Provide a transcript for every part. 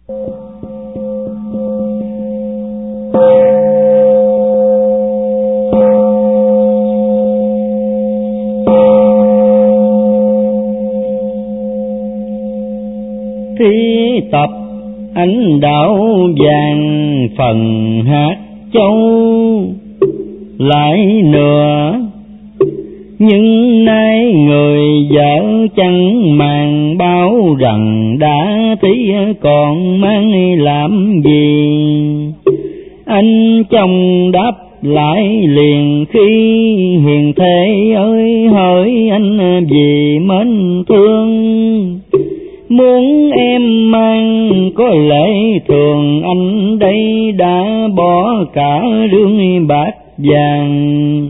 Thi tập ánh đạo vàng phần hát châu lại nữa, nhưng nay người vợ chẳng màng báo rằng đã tí còn mang làm gì. Anh chồng đáp lại liền khi hiền thê ơi hỡi anh vì mến thương, muốn em mang có lễ thường anh đây đã bỏ cả rương bạc vàng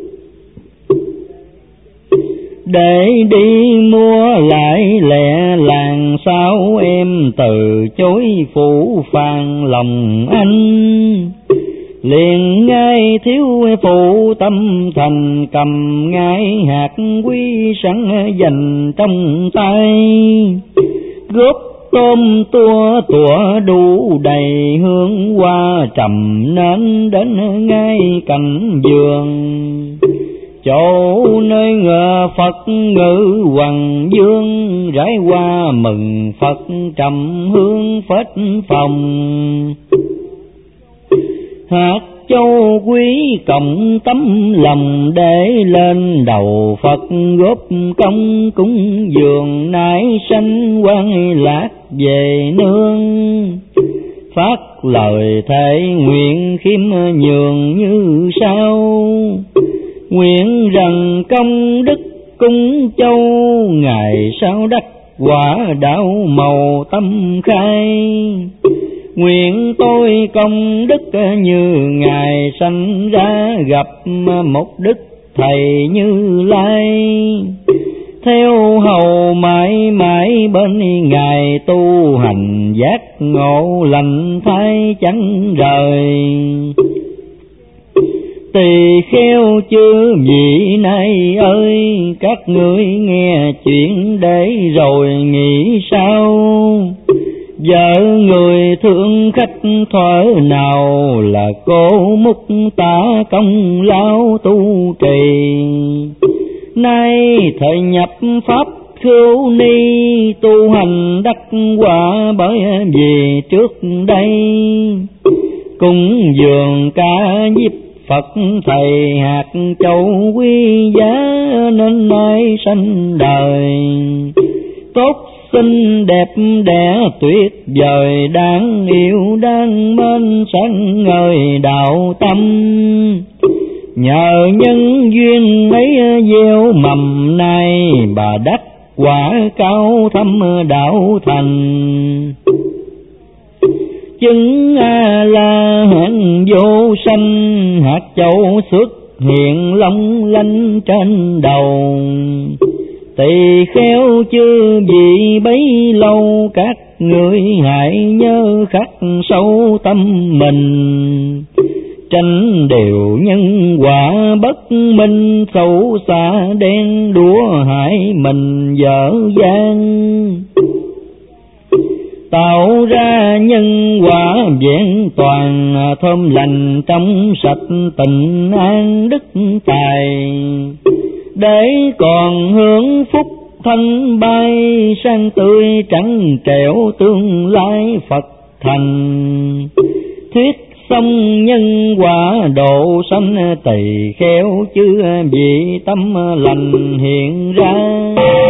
để đi mua lại lẹ làng. Sao em từ chối phụ phàng lòng anh, liền ngay thiếu phụ tâm thành cầm ngay hạt quý sẵn dành trong tay. Góp tôm tua tủa đủ đầy hương hoa trầm nên đến ngay cạnh vườn, chỗ nơi ngờ Phật ngự hoàng dương. Rải hoa mừng Phật trầm hương phết phòng, hạt châu quý cộng tấm lòng để lên đầu Phật. Góp công cúng dường nải sanh quan lạc về nương, phát lời thệ nguyện khiêm nhường như sau. Nguyện rằng công đức cung châu, ngày sau đắc quả đạo màu tâm khai. Nguyện tôi công đức như ngài sanh ra gặp một đức thầy Như Lai. Theo hầu mãi mãi bên ngài tu hành giác ngộ lành thái chẳng rời. Tỳ kheo chư vị này ơi, các ngươi nghe chuyện để rồi nghĩ sao. Vợ người thương khách thuở nào là cô múc tả công lao tu trì. Nay thời nhập pháp khưu ni, tu hành đắc quả bởi vì trước đây cúng dường ca diếp Phật thầy hạt châu quý giá, nên nay sanh đời tốt xinh đẹp đẽ tuyệt vời, đáng yêu đáng mến sáng ngời đạo tâm. Nhờ nhân duyên ấy gieo mầm nay, bà đắc quả cao thâm đạo thành. Chứng A La Hán vô sanh, hạt châu xuất hiện long lanh trên đầu. Tỳ kheo chư vị bấy lâu, các ngươi hãy nhớ khắc sâu tâm mình. Tranh đều nhân quả bất minh, xấu xa đen đúa hại mình dở dang. Tạo ra nhân quả vẹn toàn, thơm lành trong sạch tình an đức tài. Để còn hưởng phúc thanh bay, sang tươi trắng trẻo tương lai Phật thành. Thuyết xong nhân quả độ sanh, tỳ kheo chư vị tâm lành hiện ra.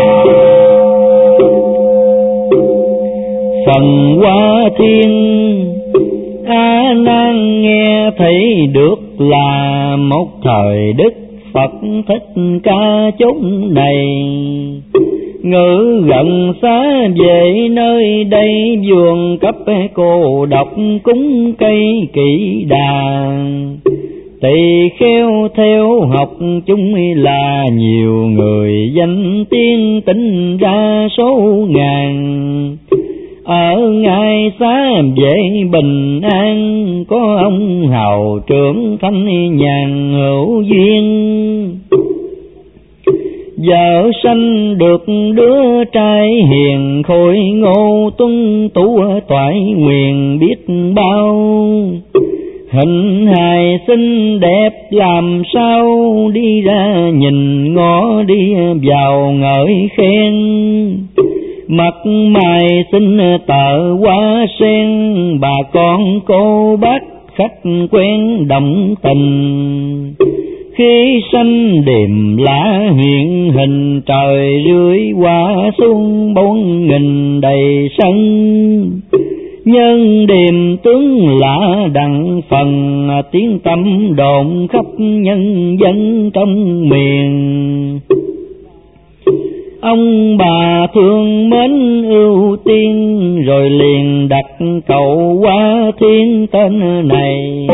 Phần Hoa Thiên A Nan nghe thấy được là một thời đức Phật Thích Ca chốn này. Ngự gần xa về nơi đây, vườn cấp cô độc cúng cây kỵ đà. Tỳ kheo theo học chúng là nhiều người, danh tiếng tính ra số ngàn. Ở ngay xá vệ bình an, có ông hào trưởng thanh nhàn hữu duyên. Vợ sanh được đứa trai hiền, khôi ngô tuân tú toại nguyện biết bao. Hình hài xinh đẹp làm sao, đi ra nhìn ngó đi vào ngợi khen. Mặt mày xinh tợ hoa sen, bà con cô bác khách quen động tình. Khi sanh đềm lá hiện hình, trời rưới qua xuống 4000 đầy sân. Nhân đềm tướng lạ đặng phần, tiếng tâm đồn khắp nhân dân trong miền. Ông bà thương mến ưu tiên, rồi liền đặt cầu qua thiên tên này.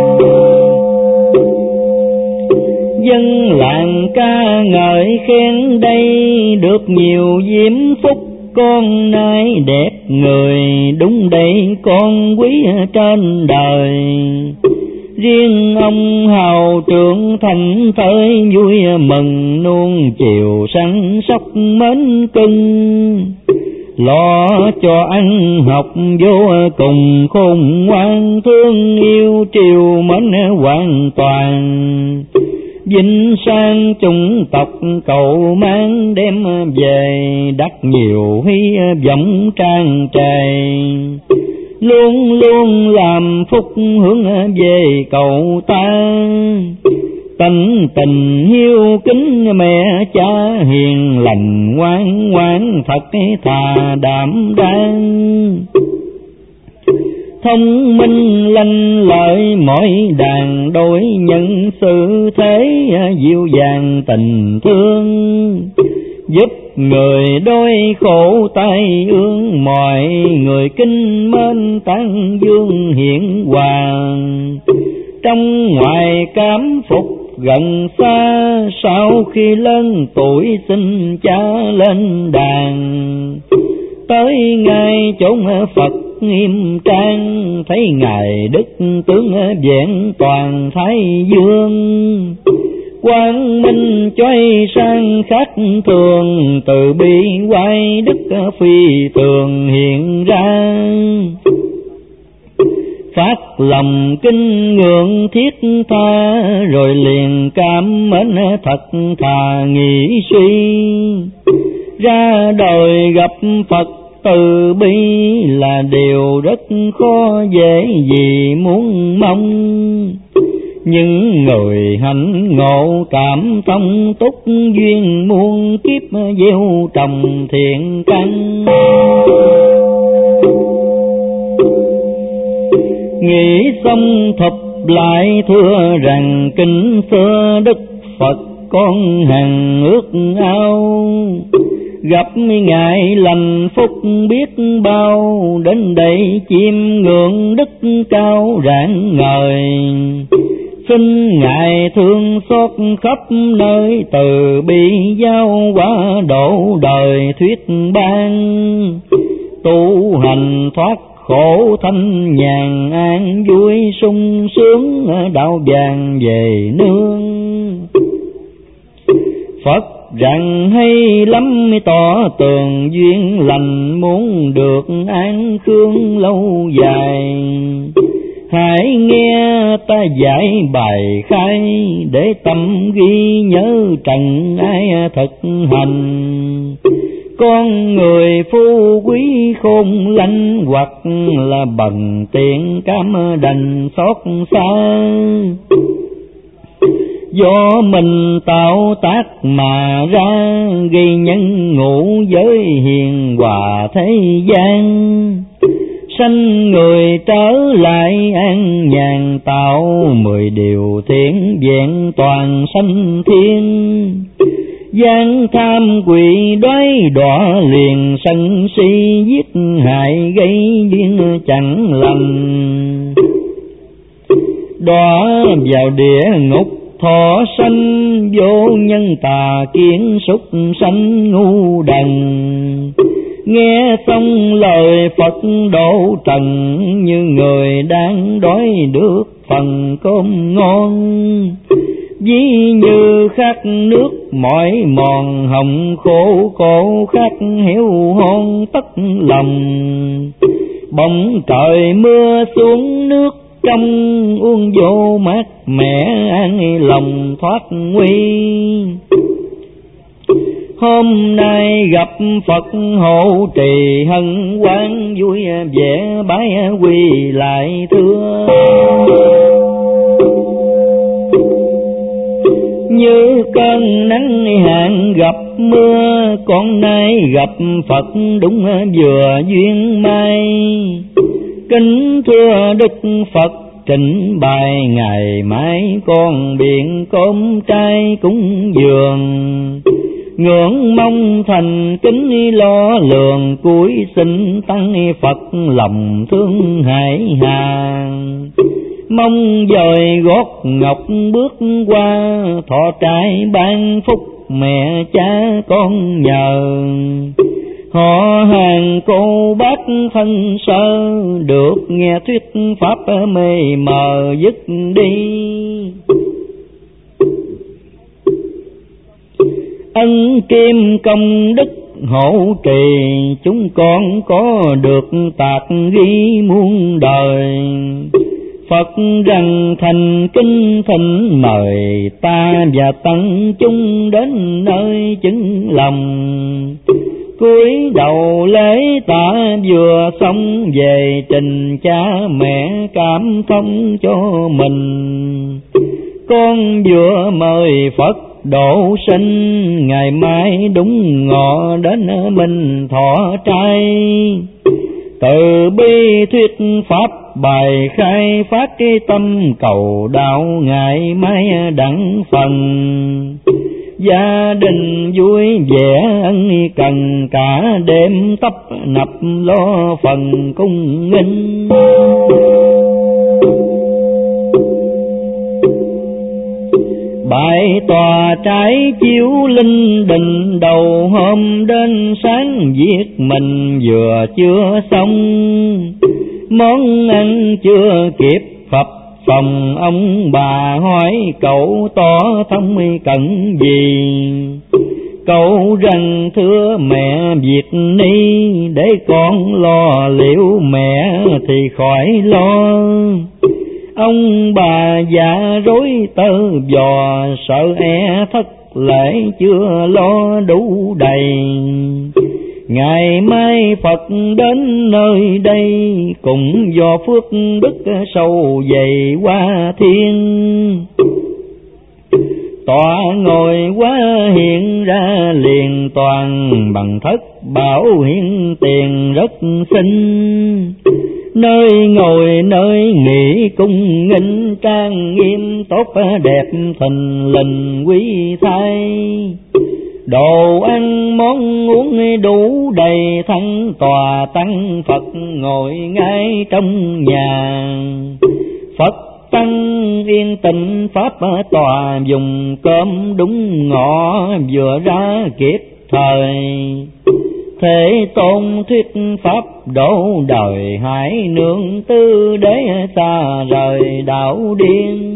Dân làng ca ngợi khen đây, được nhiều diễm phúc con nai đẹp người. Đúng đây con quý trên đời, riêng ông hào trưởng thành thơi vui mừng. Nuông chiều săn sóc mến cưng, lo cho ăn học vô cùng khôn ngoan. Thương yêu triều mến hoàn toàn, vinh sang chủng tộc cầu mang. Đem về đắc nhiều hy vọng trang trề, luôn luôn làm phúc hướng về cậu ta. Tận tình hiếu kính mẹ cha, hiền lành ngoan ngoãn thật thà đảm đang. Thông minh lanh lợi mỗi đàn đối, nhân xử thế dịu dàng tình thương. Giúp người đôi khổ tay ương, mọi người kinh mến tán dương hiển hoàng. Trong ngoài cảm phục gần xa, sau khi lớn tuổi xin cha lên đàn. Tới ngay chốn Phật nghiêm trang, thấy ngài đức tướng vẹn toàn thái dương. Quang minh chói sang khác thường, từ bi quay đức phi thường hiện ra. Phát lòng kinh ngưỡng thiết tha, rồi liền cảm mến thật thà nghĩ suy. Ra đời gặp Phật từ bi, là điều rất khó dễ gì muốn mong. Những người hạnh ngộ cảm thông túc duyên, muôn kiếp gieo trồng thiện căn. Nghĩ xong thập lại thưa rằng, kính xưa Đức Phật con hằng ước ao. Gặp ngài lành phúc biết bao, đến đây chiêm ngưỡng đức cao rạng ngời. Xin ngài thương xót khắp nơi, từ bi giao hóa độ đời thuyết ban. Tu hành thoát khổ thanh nhàn, an vui sung sướng đạo vàng về nương. Phật rằng hay lắm tỏ tường duyên lành, muốn được an khương lâu dài. Hãy nghe ta giải bài khai, để tâm ghi nhớ trần ai thực hành. Con người phú quý khôn lanh, hoặc là bằng tiền cam đành xót xa. Do mình tạo tác mà ra, gây nhân ngũ giới hiền hòa thế gian. Sanh người trở lại an nhàn, tạo 10 điều thiện vẹn toàn sanh thiên. Gian tham quỷ đói đọa liền, sân si giết hại gây duyên chẳng lành. Đọa vào địa ngục thọ sanh, vô nhân tà kiến súc sanh ngu đần. Nghe xong lời Phật độ trần, như người đang đói được phần cơm ngon. ví như khát nước mỏi mòn hồng khổ, khổ khát héo hon tất lòng. Bỗng trời mưa xuống nước trong, uống vô mát mẻ an lòng thoát nguy. Hôm nay gặp Phật hộ trì, hân hoan vui vẻ bái quy lại thưa. Như cơn nắng hạn gặp mưa, con nay gặp Phật đúng vừa duyên may. Kính thưa Đức Phật trình bày, ngày mai con biện cơm trai cúng dường. Ngưỡng mong thành kính lo lường, cuối xin tăng Phật lòng thương hải hà. Mong dời gót ngọc bước qua, thọ trai ban phúc mẹ cha con nhờ. Họ hàng cô bác thân sơ, được nghe thuyết pháp mê mờ dứt đi. Ân kim công đức hộ trì, chúng con có được tạc ghi muôn đời. Phật rằng thành kinh thỉnh mời, ta và tăng chúng đến nơi chứng lòng. Cúi đầu lễ tạ vừa xong, về trình cha mẹ cảm thông cho mình. Con vừa mời Phật độ sinh, ngày mai đúng ngọ đến mình thọ trai. Từ bi thuyết pháp bài khai, phát cái tâm cầu đạo, ngày mai đặng phần. Gia đình vui vẻ ân cần, cả đêm tấp nập lo phần cung nghinh. Bài tòa trái chiếu linh đình, đầu hôm đến sáng việc mình vừa chưa xong. Món ăn chưa kịp phập phòng, ông bà hỏi cậu tỏ thông cần gì. Cậu rằng thưa mẹ việc ni, để con lo liệu mẹ thì khỏi lo. Ông bà dạ rối tơ vò, sợ e thất lễ chưa lo đủ đầy. Ngày mai Phật đến nơi đây, cũng do phước đức sâu dày qua thiên. Tọa ngồi quá hiện ra liền, toàn bằng thất bảo hiển tiền rất xinh. Nơi ngồi nơi nghỉ cung nghinh, trang nghiêm tốt đẹp thình lình quý thay. Đồ ăn món uống đủ đầy, thắng tòa tăng Phật ngồi ngay trong nhà. Phật tăng yên tĩnh pháp tòa, dùng cơm đúng ngọ vừa ra kịp thời. Thế Tôn thuyết pháp độ đời, hãy nương tư để xa rời đạo điên.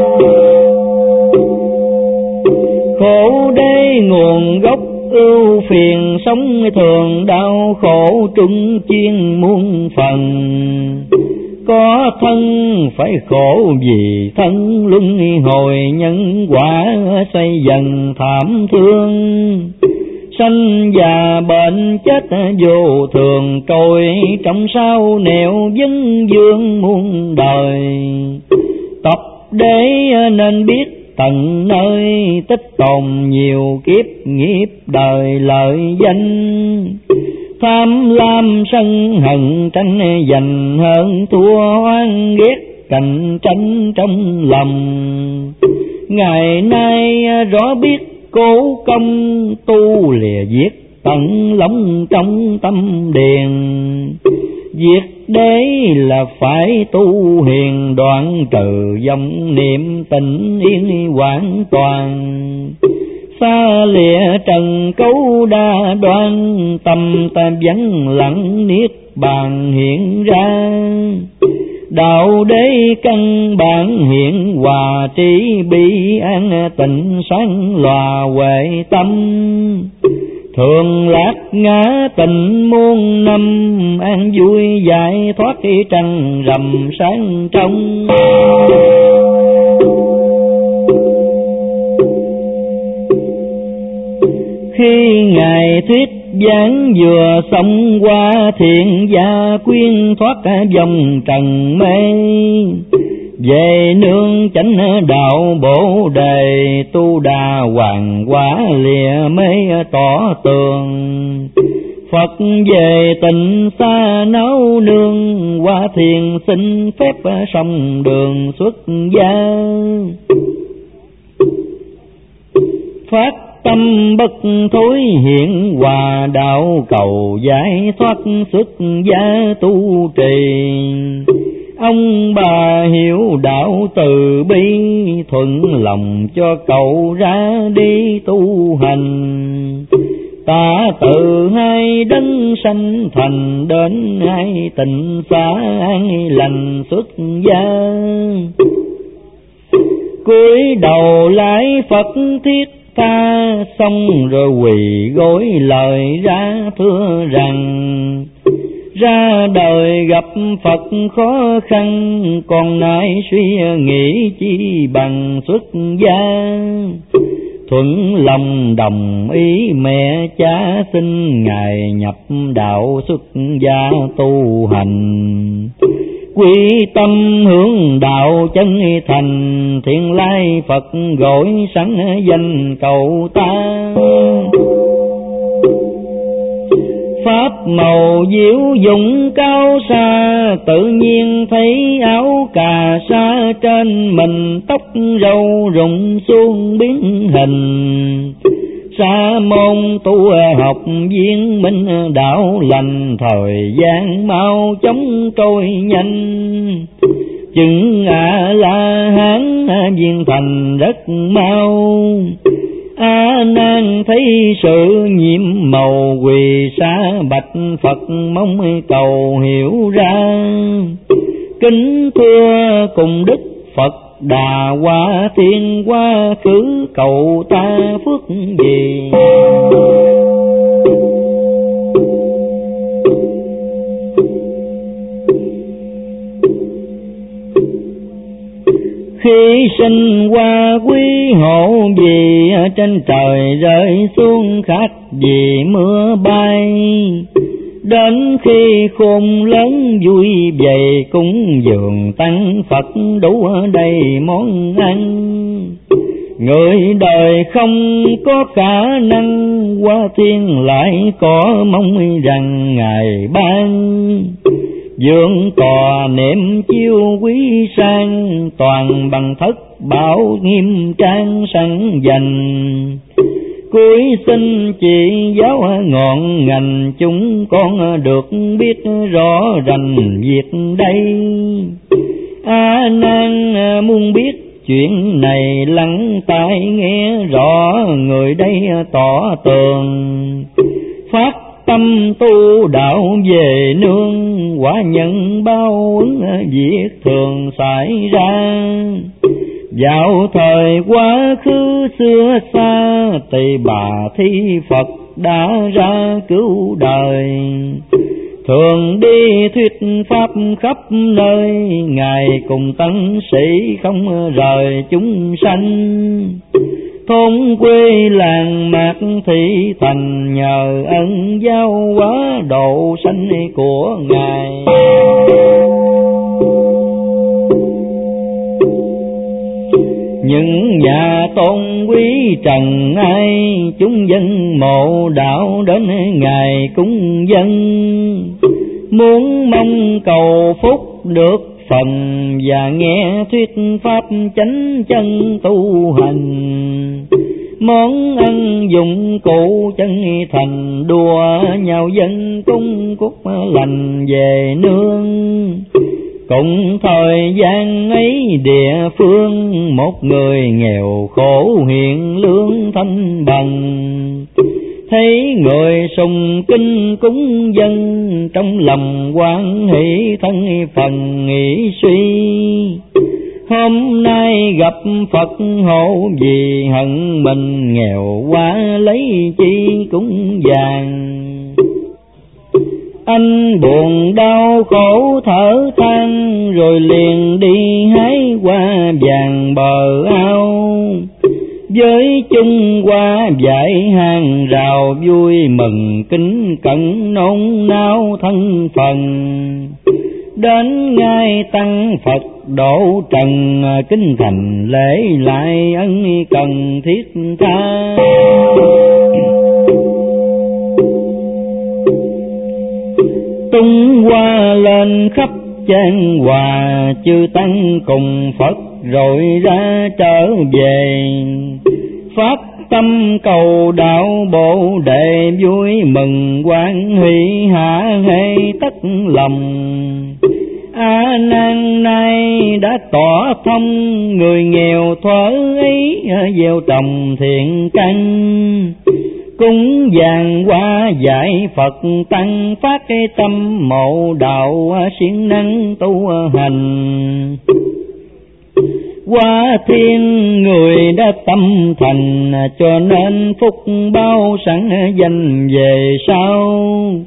Khổ đế nguồn gốc ưu phiền, sống thường đau khổ trung chuyên muôn phần. Có thân phải khổ vì thân, luân hồi nhân quả xây dần thảm thương. Sanh già bệnh chết vô thường, trôi trong sao nẻo vấn vương muôn đời. Tập để nên biết tận nơi, tích tồn nhiều kiếp nghiệp đời lợi danh. Tham lam sân hận tranh giành, hơn thua oan ghét cạnh tranh trong lòng. Ngày nay rõ biết cố công, tu lìa giết tận lòng trong tâm điền. Việc đấy là phải tu hiền, đoạn trừ vọng niệm tình yên hoàn toàn. Xa lìa trần cấu đa đoan, tâm ta vắng lặng niết bàn hiện ra. đạo đế căn bản hiện hòa trí bi an tịnh sáng lòa huệ tâm, thường lạc ngã tịnh muôn năm an vui giải thoát trăng rằm sáng trong. Khi ngài thuyết giảng vừa xong qua, thiện gia quyên thoát vòng trần mê, về nương chánh đạo bổ đề, tu đà hoàng quả lìa mê tỏ tường. Phật về tịnh xa nấu nương, qua thiền xin phép sông đường xuất gia. Phát tâm bất thối hiện hòa, đạo cầu giải thoát xuất gia tu trì. Ông bà hiểu đạo từ bi, thuận lòng cho cậu ra đi tu hành. Ta từ hai đấng sanh thành, đến hai tịnh xá an lành xuất gia. Cúi đầu lạy Phật thiết tha, xong rồi quỳ gối lời ra thưa rằng, ra đời gặp Phật khó khăn, còn nay suy nghĩ chi bằng xuất gia. Thuận lòng đồng ý mẹ cha, xin ngài nhập đạo xuất gia tu hành. Quy tâm hướng đạo chân thành, thiên lai Phật gọi sẵn danh cầu ta. Pháp màu diệu dụng cao xa, tự nhiên thấy áo cà sa trên mình, tóc râu rụng xuống biến hình. Sa môn tu học viên minh đạo lành, thời gian mau chóng trôi nhanh. Chứng A-la Hán viên thành rất mau. A Nan thấy sự nhiệm màu, quỳ xa bạch Phật mong cầu hiểu ra. Kính thưa cùng Đức Phật Đà Hoa Thiên, quá khứ cầu ta phước gì. Khi sinh qua quý hộ, vì trên trời rơi xuống khác vì mưa bay. Đến khi khôn lớn vui về, cúng dường tăng Phật đủ đầy món ăn. Người đời không có khả năng, qua thiên lại có mong rằng ngài ban. Dương tòa niệm chiêu quý sang, toàn bằng thất bảo nghiêm trang sẵn dành. Cuối xin chỉ giáo ngọn ngành, chúng con được biết rõ rành việc đây. A Nan muốn biết chuyện này, lắng tai nghe rõ người đây tỏ tường. Phát tâm tu đạo về nương, quả nhân bao ứng việc thường xảy ra. Dạo thời quá khứ xưa xa, Tỳ Bà Thi Phật đã ra cứu đời. Thường đi thuyết pháp khắp nơi, ngài cùng tăng sĩ không rời chúng sanh. Thôn quê làng mạc thị thành, nhờ ân giáo hóa độ sanh của ngài. Những nhà tôn quý trần ai, chúng dân mộ đạo đến ngài cúng dân. Muốn mong cầu phúc được phần, và nghe thuyết pháp chánh chân tu hành. Món ăn dụng cụ chân thành, đùa nhau dân cung cúc lành về nương. Cùng thời gian ấy địa phương, một người nghèo khổ hiện lương thanh bằng. thấy người sùng kinh cúng dân, trong lòng hoan hỷ thân phần nghĩ suy. Hôm nay gặp Phật hộ, vì hận mình nghèo quá lấy chi cúng vàng. Anh buồn đau khổ thở than, rồi liền đi hái hoa vàng bờ ao. Với chung hoa dải hàng rào, vui mừng kính cẩn nôn nao thân phần. Đến ngay tăng Phật độ trần, kính thành lễ lại ân cần thiết tha. Tung hoa lên khắp chan hòa, chư tăng cùng Phật rồi ra trở về. Phát tâm cầu đạo Bồ Đề, vui mừng hoan hỷ hạ hệ tất lòng. A Nan nay đã tỏ thông, người nghèo thuở ấy gieo trồng thiện căn. Cúng vàng hoa dạy Phật tăng, phát cái tâm mộ đạo siêng năng tu hành. Qua thiên người đã tâm thành, cho nên phúc bao sẵn dành về sau.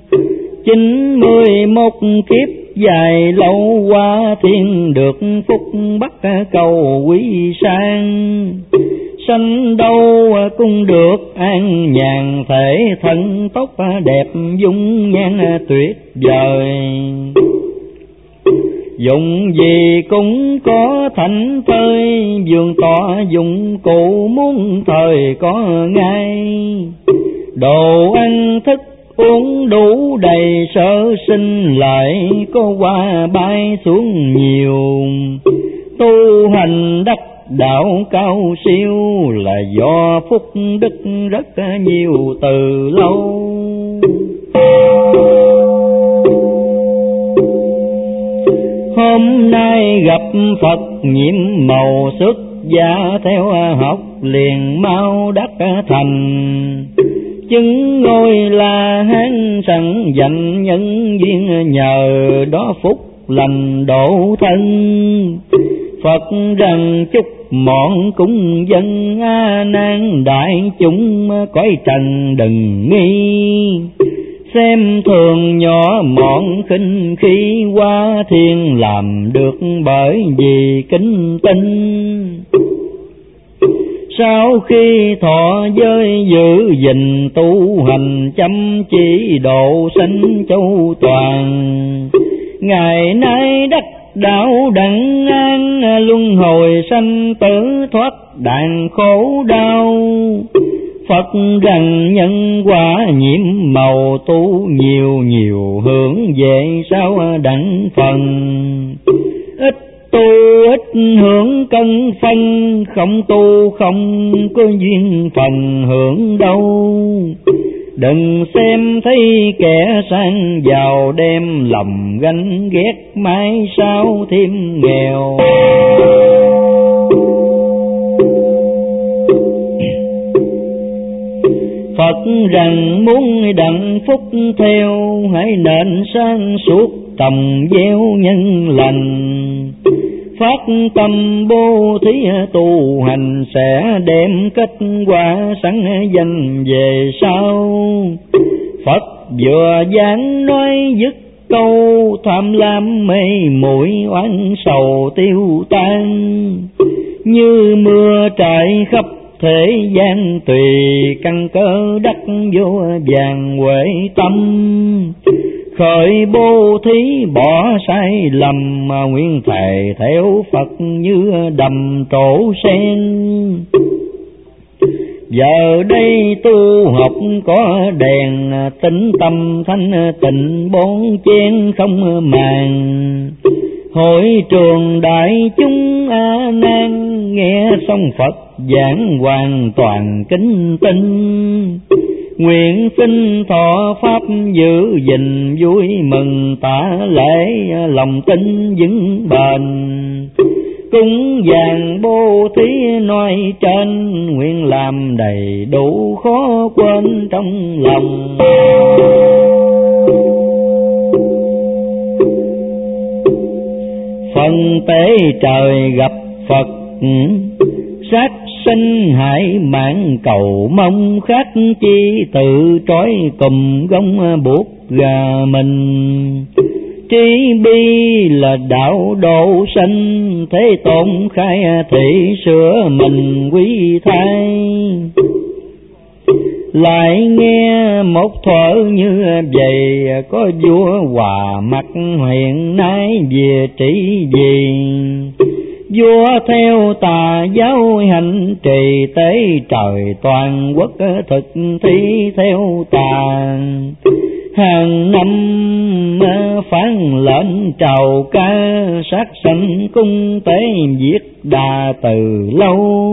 91 kiếp dài lâu, qua thiên được phúc bắt cầu quý sang. Sanh đâu cũng được an nhàn, thể thân tốt đẹp dung nhan tuyệt vời. Dụng gì cũng có thành thơi, vườn tọa dụng cụ muốn thời có ngay. Đồ ăn thức uống đủ đầy, sở sinh lại có qua bay xuống nhiều. Tu hành đắc đạo cao siêu, là do phúc đức rất nhiều từ lâu. Hôm nay gặp Phật nhiệm màu, xuất gia theo học liền mau đắc thành. Chứng ngôi La Hán sẵn dành nhân duyên, nhờ đó phúc lành độ thân. Phật rằng chúc mọn cúng dân, A Nan đại chúng cõi trần đừng nghi. Xem thường nhỏ mọn khinh khi, qua thiên làm được bởi vì kính tinh. Sau khi thọ giới giữ gìn tu hành, chăm chỉ độ sanh châu toàn. Ngày nay đắc đạo đặng an, luân hồi sanh tử thoát đàn khổ đau. Phật rằng nhân quả nhiễm màu, tu nhiều nhiều hưởng về sau đặng phần. Ít tu ít hưởng cân phân, không tu không có duyên phần hưởng đâu. Đừng xem thấy kẻ sang giàu, đem lòng ganh ghét mãi sao thêm nghèo. Phật rằng muốn đặng phúc theo, hãy nên sáng suốt tầm gieo nhân lành. Phát tâm bố thí tu hành, sẽ đem kết quả sẵn danh về sau. Phật vừa giảng nói dứt câu, tham lam mê muội oán sầu tiêu tan. Như mưa trải khắp thế gian, tùy căn cơ đắc vô vàng huệ tâm. Khởi bố thí bỏ sai lầm, mà nguyện thề theo Phật như đầm trổ sen. Giờ đây tu học có đèn, tính tâm thanh tịnh bốn chén không màng. Hội trường đại chúng A Nan, nghe xong Phật giảng hoàn toàn kính tinh. Nguyện xin thọ pháp giữ gìn, vui mừng tạ lễ lòng tin vững bền. cúng dường bố thí nói trên, nguyện làm đầy đủ khó quên trong lòng. Phần tế trời gặp Phật, sát sinh hại mạng cầu mong khác chi, tự trói cùng gông buộc gà mình. Trí bi là đạo độ sanh, Thế Tôn khai thị sửa mình quý thai. Lại nghe một thuở như vậy, có vua Hòa Mặc hiện nay về trị gì. Vua theo tà giáo hành trì, tế trời toàn quốc thực thi theo tà. Hàng năm phán lệnh trào ca, sát sanh cung tế giết đà từ lâu.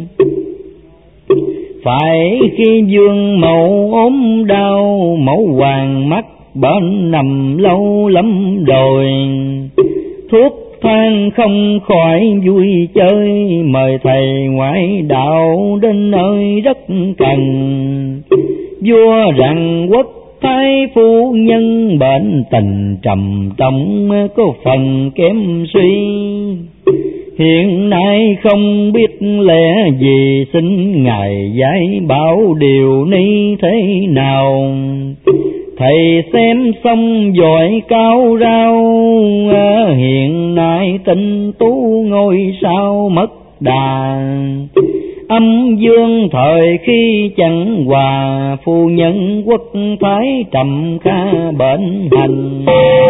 Phải khi vương mẫu ốm đau, mẫu hoàng mắc bệnh nằm lâu lắm rồi. Thuốc thang không khỏi vui chơi, mời thầy ngoại đạo đến nơi rất cần. Vua rằng quốc thái phu nhân bệnh tình trầm trọng, có phần kém suy. Hiện nay không biết lẽ gì, xin ngài giải bảo điều ni thế nào. Thầy xem xong giỏi cao rao, hiện nay tinh tú ngôi sao mất đà. Âm dương thời khi chẳng hòa, phu nhân quốc thái trầm kha bệnh hành.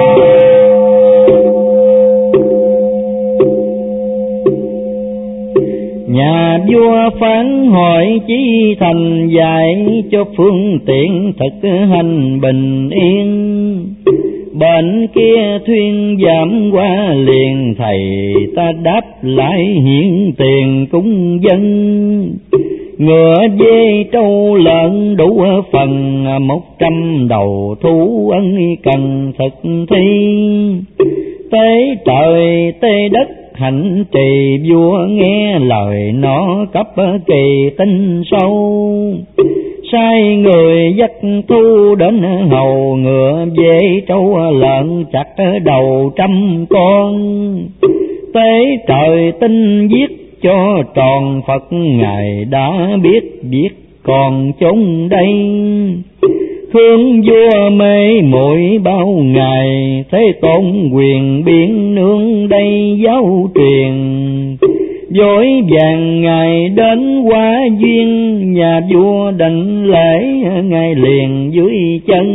Nhà vua phán hỏi chí thành, dạy cho phương tiện thực hành bình yên. Bệnh kia thuyên giảm qua liền, thầy ta đáp lại hiện tiền cúng dân. Ngựa dê trâu lợn đủ phần, 100 đầu thú ân cần thực thi. Tế trời tế đất hạnh trì, vua nghe lời nó cấp kỳ tinh sâu. Sai người dắt thu đến hầu, ngựa dê trâu lợn chặt đầu 100 con. Tế trời tinh giết cho tròn, Phật ngài đã biết còn chốn đây. Thương vua mê muội bao ngày, Thế Tôn quyền biến nương đây giáo truyền. Vội vàng ngài đến quá duyên, nhà vua đảnh lễ ngài liền dưới chân.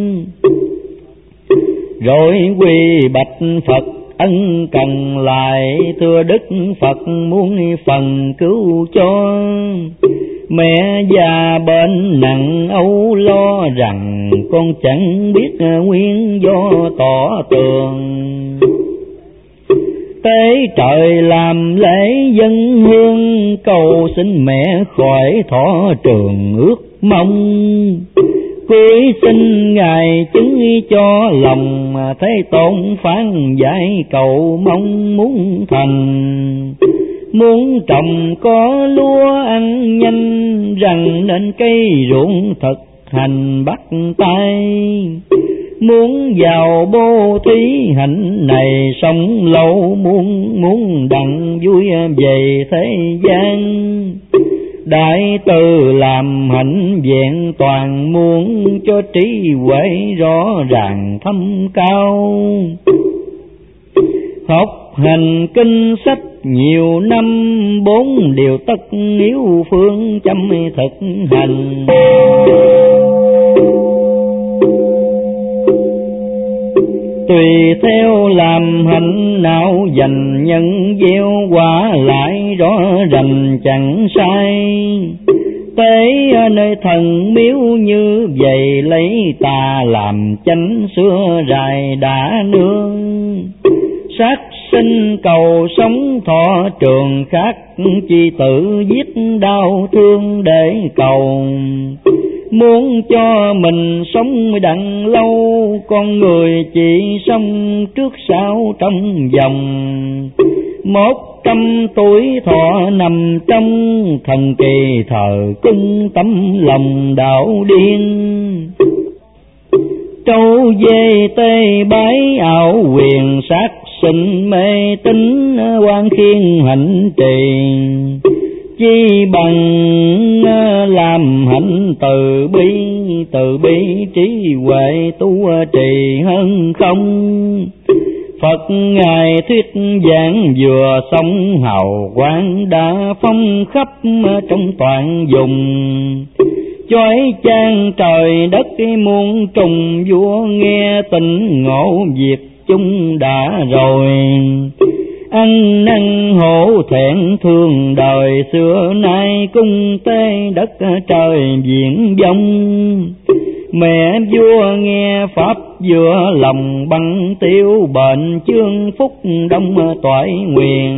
Rồi quỳ bạch Phật ân cần lại, thưa Đức Phật muốn phần cứu cho. Mẹ già bệnh nặng âu lo, rằng con chẳng biết nguyên do tỏ tường. Tế trời làm lễ dân hương, cầu xin mẹ khỏi thọ trường ước mong. Cưới xin ngài chứng cho lòng, Thế Tôn phán giải cầu mong muốn thành. Muốn trồng có lúa ăn nhanh, rằng nên cây ruộng thực hành bắt tay. Muốn vào bố thí hạnh này, sống lâu muốn đặng vui về thế gian. Đại từ làm hạnh vẹn toàn, muốn cho trí huệ rõ ràng thâm cao. Học hành kinh sách nhiều năm, 4 điều tất yếu phương chăm thực hành. Tùy theo làm hạnh nào dành, nhân gieo quả lại rõ rành chẳng sai. Tế nơi thần miếu như vậy, lấy tà làm chánh xưa rài đã nương. Sát sinh cầu sống thọ trường, khác chi tự giết đau thương để cầu. Muốn cho mình sống đặng lâu, con người chỉ sống trước sau trong vòng. 100 tuổi thọ nằm trong thần kỳ thờ cung, tấm lòng đạo điên. Trâu dê tê bái ảo quyền, sát sinh mê tín quan khiên hạnh trì. Chi bằng làm hạnh từ bi trí huệ tu trì hơn không. Phật ngài thuyết giảng vừa xong, hào quang đã phong khắp trong toàn vùng. Chói chang trời đất muôn trùng, vua nghe tỉnh ngộ việc chung đã rồi. Ăn năn hổ thẹn thương đời, xưa nay cung tế đất trời viễn vong. Mẹ vua nghe pháp vừa lòng, bằng tiêu bệnh chương phúc đông toại nguyện.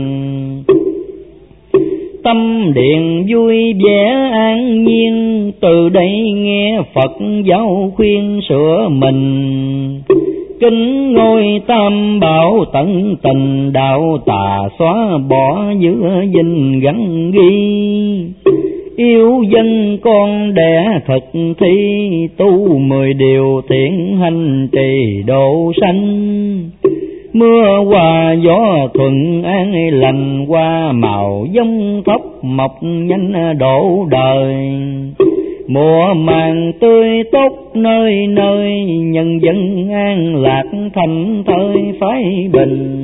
Tâm điện vui vẻ an nhiên, từ đây nghe Phật giáo khuyên sửa mình. Kính ngôi tam bảo tận tình, đạo tà xóa bỏ giữa dinh gắn ghi. Yêu dân con đẻ thực thi, tu 10 điều thiện hành trì độ sanh. Mưa hòa gió thuận an lành, qua màu giống thóc mọc nhanh đổ đời. Mùa màng tươi tốt nơi nơi, nhân dân an lạc thành thơi phái bình.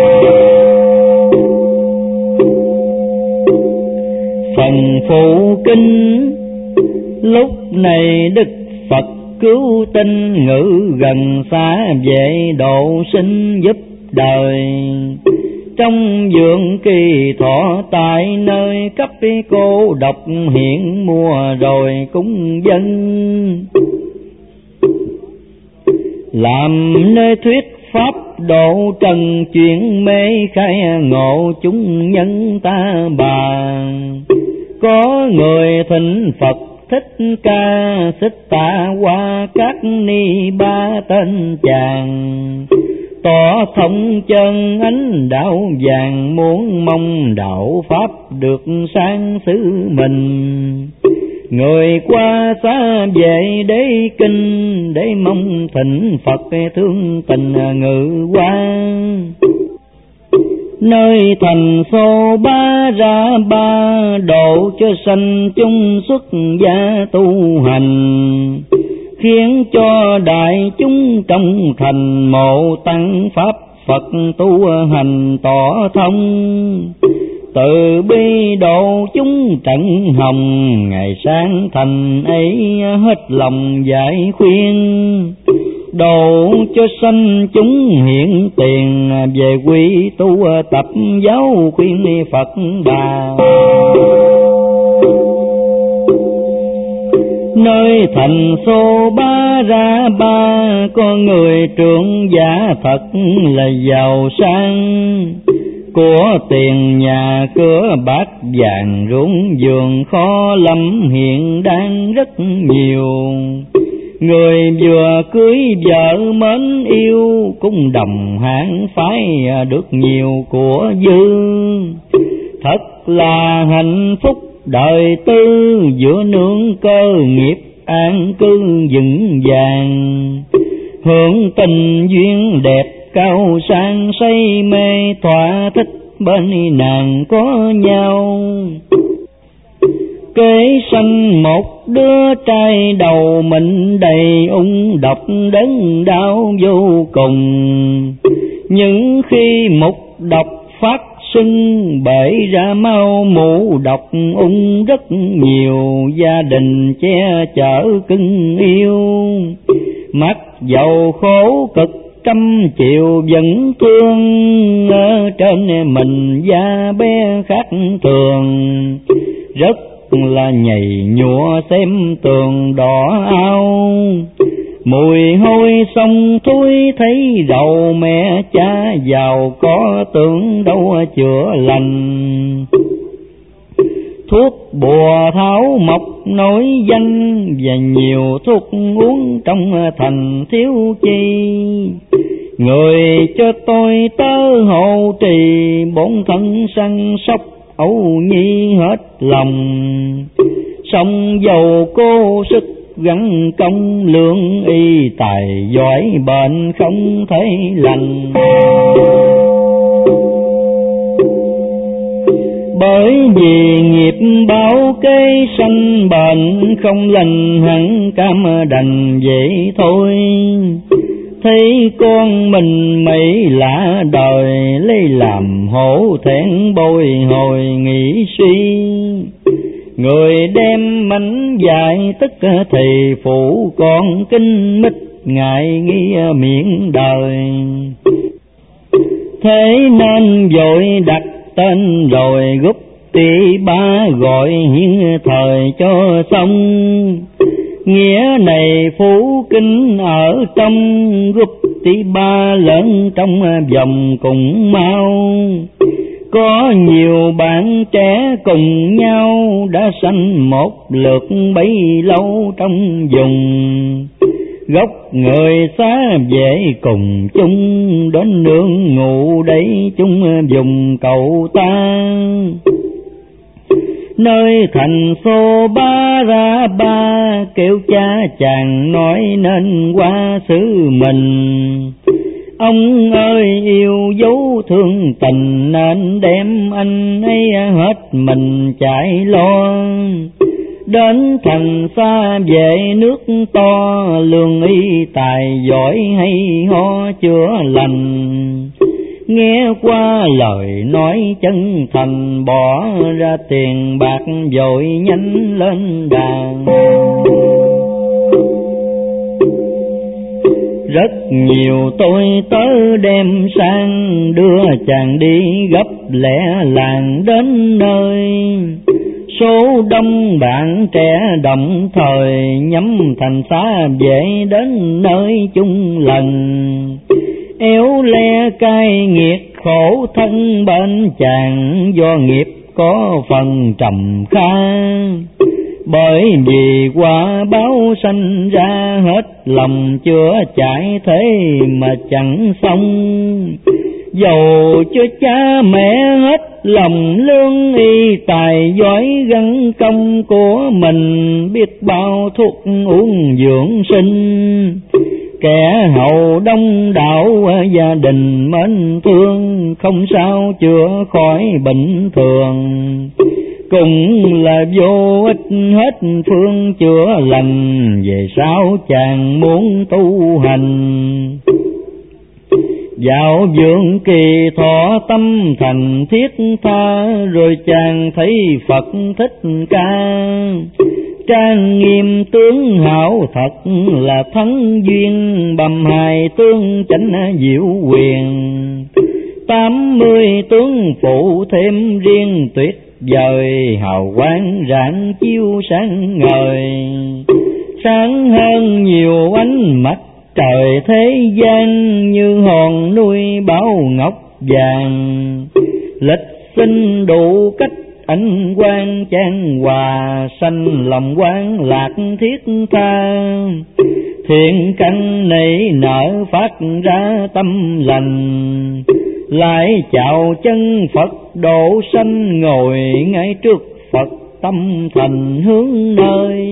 Phần phụ kinh lúc này Đức Phật cứu tinh, ngữ gần xa về độ sinh giúp đời. Trong vườn kỳ thọ tại nơi cấp cô độc hiện, mùa rồi cúng dân. Làm nơi thuyết pháp độ trần, chuyện mê khai ngộ chúng nhân ta bà. Có người thỉnh Phật Thích Ca, xích tạ qua các ni ba tên chàng. Tỏ thông chân ánh đạo vàng, muốn mong đạo pháp được sáng xứ mình. Người qua xa về đế kinh, để mong thỉnh Phật thương tình ngự qua. Nơi thành Xô Ba Ra Ba, độ cho sanh chúng xuất gia tu hành. Khiến cho đại chúng trong thành, mộ tăng pháp Phật tu hành tỏ thông. Từ bi độ chúng trận hồng, ngày sáng thành ấy hết lòng giải khuyên. Độ cho sanh chúng hiện tiền, về quy tu tập giáo khuyên Phật Đà. Nơi thành Xô Ba Ra Ba, có người trưởng giả thật là giàu sang. Của tiền nhà cửa bát vàng, ruộng vườn kho lâm hiện đang rất nhiều. Người vừa cưới vợ mến yêu, cũng đồng hạng phái được nhiều của dư. Thật là hạnh phúc đời tư, giữa nương cơ nghiệp an cư vững vàng. Hưởng tình duyên đẹp cao sang, say mê thỏa thích bên nàng có nhau. Kế sanh một đứa trai đầu, mình đầy ung độc đớn đau vô cùng. Những khi mục độc phát sinh, bể ra mau mũ độc ung rất nhiều. Gia đình che chở cưng yêu, mặc dầu khổ cực trăm triệu vẫn thương. Ở trên mình da bé khác thường, rất là nhầy nhụa xem tường đỏ ao. Mùi hôi sông thối thấy rầu, mẹ cha giàu có tưởng đâu chữa lành. Thuốc bùa tháo mộc nổi danh, và nhiều thuốc uống trong thành thiếu chi. Người cho tôi tớ hộ trì, bổn thân săn sóc âu nhi hết lòng. Song dầu cô sức gắn công, lương y tài giỏi bệnh không thấy lành. Bởi vì nghiệp báo kế sanh bệnh, không lành hẳn cam đành vậy thôi. Thấy con mình mấy lạ đời, lấy làm hổ thẹn bồi hồi nghĩ suy. Người đem mảnh dạy tất thầy phụ con kinh mít, ngại nghi miệng đời. Thế nên vội đặt tên rồi gúp tỷ ba gọi hiến thời cho xong. Nghĩa này phú kinh ở trong, gúp tỷ ba lớn trong vòng cùng mau. Có nhiều bạn trẻ cùng nhau, đã sanh một lượt bấy lâu trong vùng. Gốc người xa về cùng chung, đến nương ngủ đấy chung vùng cậu ta. Nơi thành phố Ba Ra Ba, kêu cha chàng nói nên qua xứ mình. Ông ơi yêu dấu thương tình, nên đem anh ấy hết mình chạy lo. Đến thành xa về nước to, lương y tài giỏi hay ho chữa lành. Nghe qua lời nói chân thành, bỏ ra tiền bạc vội nhanh lên đàn. Rất nhiều tôi tớ đem sang, đưa chàng đi gấp lẹ làng đến nơi. Số đông bạn trẻ đồng thời, nhắm thành xa về đến nơi chung lần. Éo le cay nghiệt khổ thân bên chàng, do nghiệp có phần trầm kha. Bởi vì quả báo sanh ra, hết lòng chữa chạy thế mà chẳng xong. Dầu cho cha mẹ hết lòng lương y tài giỏi, gắn công của mình biết bao thuốc uống dưỡng sinh. Kẻ hậu đông đảo gia đình mến thương, không sao chữa khỏi bệnh thường. Cũng là vô ích hết phương chữa lành, về sau chàng muốn tu hành. Dạo dưỡng kỳ thọ tâm thành thiết tha, rồi chàng thấy Phật Thích Ca. Trang nghiêm tướng hảo thật là thắng duyên, bầm hài tương chánh diệu quyền. 80 tướng phụ thêm riêng tuyệt vời, hào quang rạng chiếu sáng ngời. Sáng hơn nhiều ánh mắt trời thế gian, như hòn núi bảo ngọc vàng. Lịch sinh đủ cách ánh quang chan hòa, sanh lòng quang lạc thiết tha. Thiện căn nảy nở phát ra tâm lành, lại chào chân Phật độ sanh, ngồi ngay trước Phật tâm thành hướng nơi.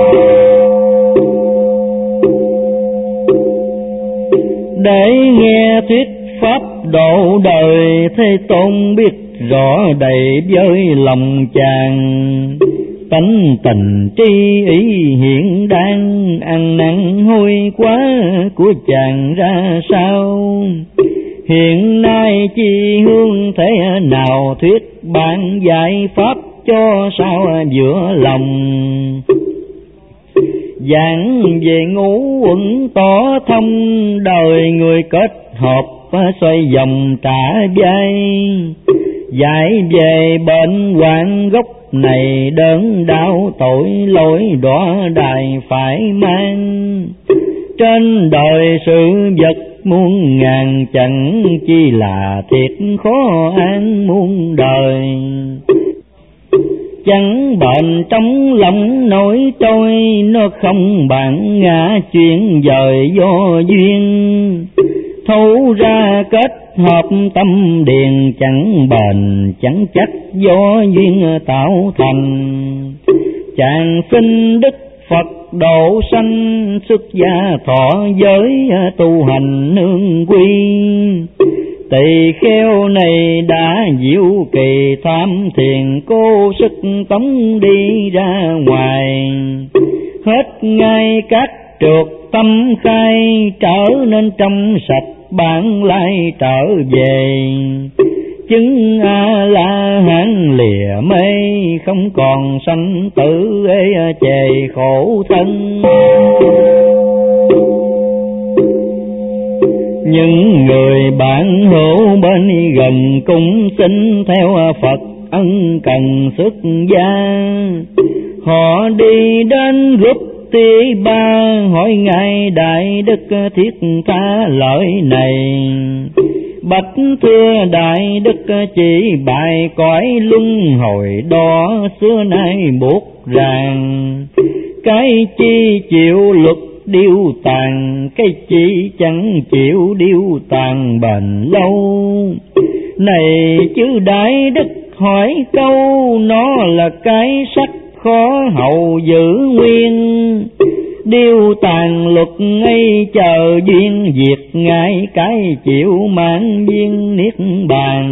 Để nghe thuyết pháp độ đời, Thế Tôn biết rõ đầy với lòng chàng. Tánh tình tri ý hiện đang, ăn năn hối quá của chàng ra sao. Hiện nay chi hướng thế nào, thuyết bạn giải pháp cho sao giữa lòng. Giảng về ngũ uẩn tỏ thông, đời người kết hợp xoay vòng trả vai. Giải về bệnh hoạn gốc này, đớn đau tội lỗi đọa đài phải mang. Trên đời sự vật muôn ngàn, chẳng chi là thiệt khó an muôn đời. Chẳng bệnh trong lòng nổi trôi, nó không bản ngã chuyện dời do duyên. thấu ra kết hợp tâm điền, chẳng bền chẳng chắc do duyên tạo thành. Chàng xin Đức Phật độ sanh, xuất gia thọ giới tu hành nương quy. Tỳ kheo này đã diệu kỳ tham thiền, cố sức tống đi ra ngoài. Hết ngay các trượt tâm khai, trở nên trong sạch bản lai trở về. Chứng A La Hán lìa mê, không còn sanh tử ê chề khổ thân. Những người bạn hữu bên gần cũng xin theo Phật ân cần xuất gia. Họ đi đến Rút Ti Ba, hỏi ngài Đại Đức thiết tha lợi này. Bạch thưa Đại Đức, chỉ bài cõi luân hồi đó xưa nay buộc ràng. Cái chi chịu luật điêu tàn, cái chi chẳng chịu điêu tàn bền lâu. Này chư Đại Đức hỏi câu, nó là cái sắc khó hậu giữ nguyên. Điêu tàn luật ấy chờ duyên diệt, ngay cái chịu mãn duyên niết bàn.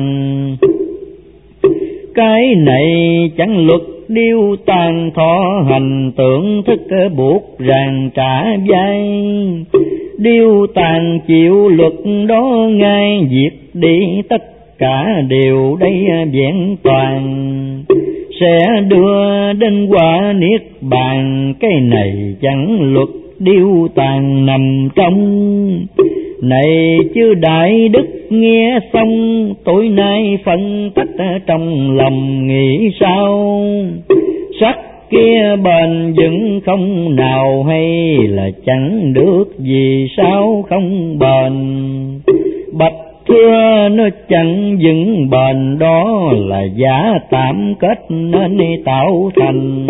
Cái này chẳng luật điêu tàn, thọ hành tưởng thức buộc ràng trả vai. Điêu tàn chịu luật đó ngay diệt đi, tất cả đều đây vẹn toàn. Sẽ đưa đến quả niết bàn, cái này chẳng luật điêu tàn nằm trong. Này chư Đại Đức nghe xong, tối nay phân tách trong lòng nghĩ sao. Sắc kia bền vững không nào, hay là chẳng được vì sao không bền. Bạch thưa nó chẳng vững bền, đó là giả tạm kết nên tạo thành.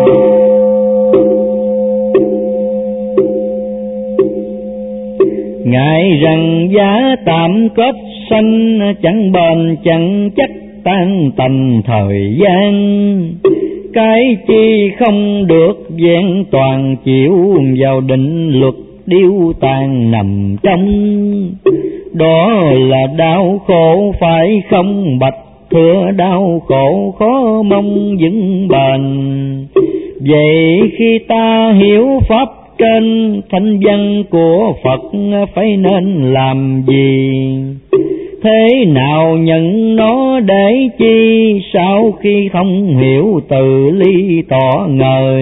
Ngại rằng giá tạm kết sanh, chẳng bền chẳng chắc tan tành thời gian. Cái chi không được vẹn toàn, chịu vào định luật điêu tàn nằm trong. Đó là đau khổ phải không bạch thưa, đau khổ khó mong vững bền. Vậy khi ta hiểu pháp trên thanh văn của Phật, phải nên làm gì? Thế nào nhận nó để chi, sau khi không hiểu từ ly tỏ ngời.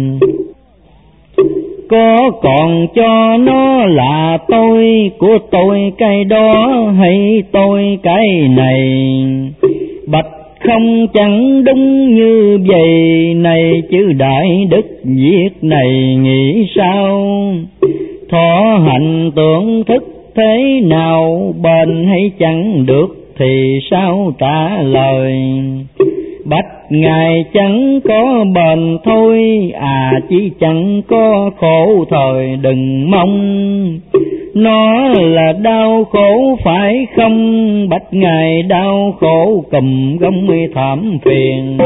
Có còn cho nó là tôi, của tôi cái đó, hay tôi cái này? Bạch không chẳng đúng như vậy, này chư Đại Đức việc này nghĩ sao? Thọ hành tưởng thức thế nào, bền hay chẳng được thì sao trả lời? Bạch ngài chẳng có bền thôi, chỉ chẳng có khổ thời đừng mong. Nó là đau khổ phải không? Bạch ngài đau khổ cùm gông thảm phiền.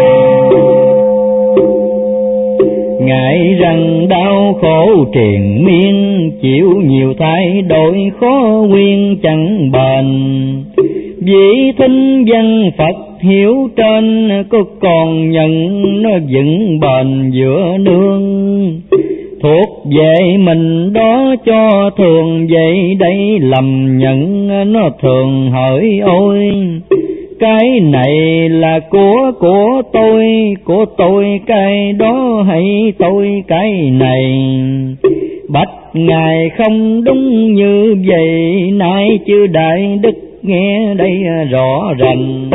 Ngại rằng đau khổ triền miên, chịu nhiều thay đổi khó nguyên chẳng bền. Vì thính văn Phật hiểu trên, có còn nhận nó vững bền giữa nương. Thuộc về mình đó cho thường vậy, đây lầm nhận nó thường hỡi ôi. Cái này là của tôi cái đó, hay tôi cái này? Bạch ngài không đúng như vậy, nay chư Đại Đức nghe đây rõ rành.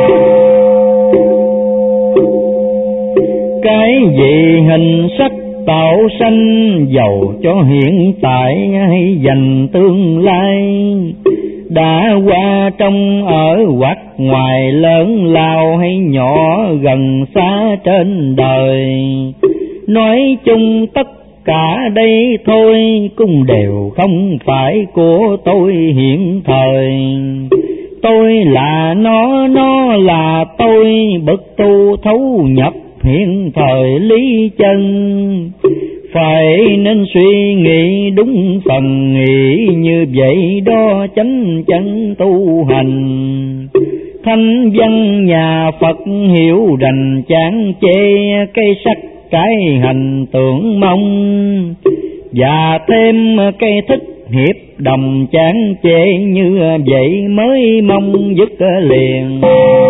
Cái gì hình sắc tạo sanh, giàu cho hiện tại hay dành tương lai. Đã qua trong ở hoặc ngoài, lớn lao hay nhỏ gần xa trên đời. Nói chung tất cả đây thôi cũng đều không phải của tôi hiện thời. Tôi là nó là tôi, bậc tu thấu nhập hiện thời lý chân. Phải nên suy nghĩ đúng phần, nghĩ như vậy đó chánh chân tu hành. Thanh văn nhà Phật hiểu rành, chán chê cây sắc cái hành tưởng mong. Và thêm cây thích hiệp đồng, chán chê như vậy mới mong dứt liền.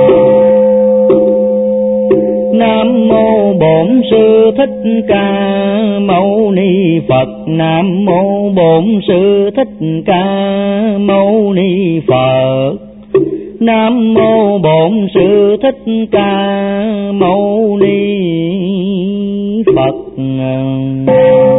Nam mô Bổn Sư Thích Ca Mâu Ni Phật. Nam mô Bổn Sư Thích Ca Mâu Ni Phật. Nam mô Bổn Sư Thích Ca Mâu Ni Phật.